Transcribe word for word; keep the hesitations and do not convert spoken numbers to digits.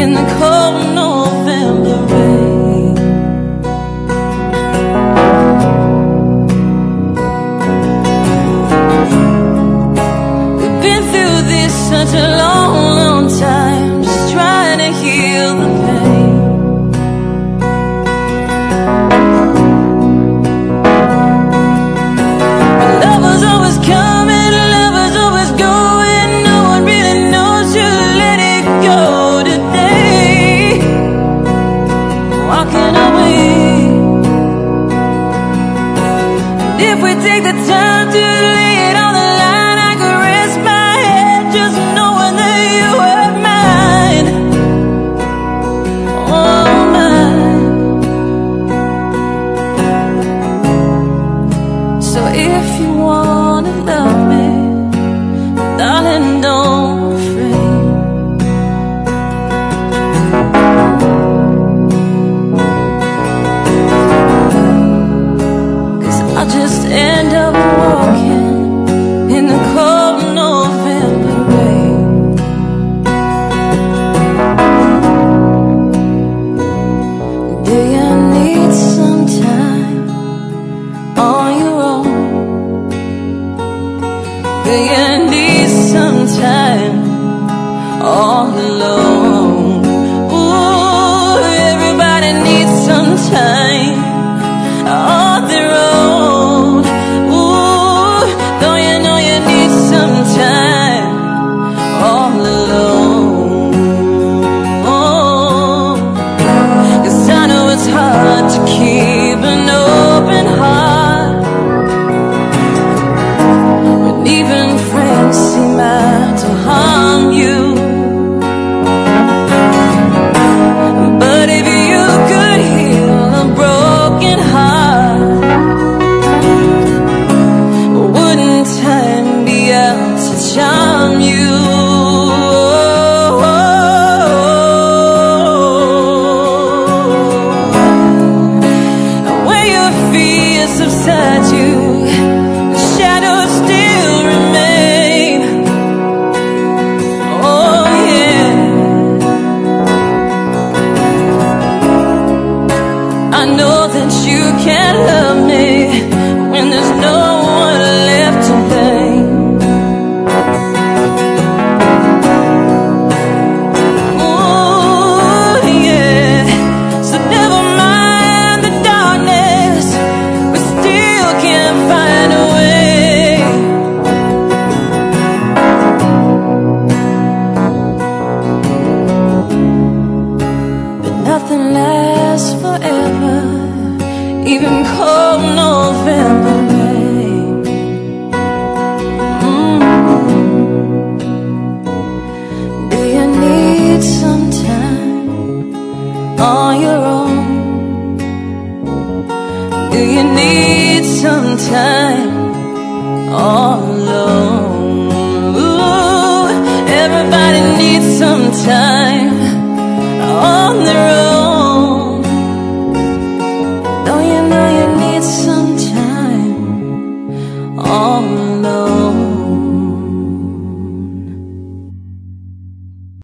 in the cold November rain. We've been through this such a long, long time, just trying to heal the pain. But love was always coming, love was always going. No one really knows you let it go today. Walking away. And if we take the time to lay it on the line, I could rest my head just knowing that you were mine. Oh, mine. So if you wanna love me, darling, don't refrain. 'Cause I'll just end up walking in the cold November rain. Do you need some time on your own? Do you need some time all alone? Ooh, everybody needs some time on their own. Ooh, don't you know you need some time all alone? 'Cause I know it's hard to keep an open heart when even friends seem out to harm you. But if you could heal a broken heart, wouldn't time be out to charm you? When your fears subside you, the shadows still remain. Oh yeah, I know that you can't love me when there's no one left to blame. Ooh yeah, so never mind the darkness, we still can find a way. But nothing lasts forever, even cold November rain. Mm. Do you need some time on your own? Do you need some time all alone? Ooh, everybody needs some time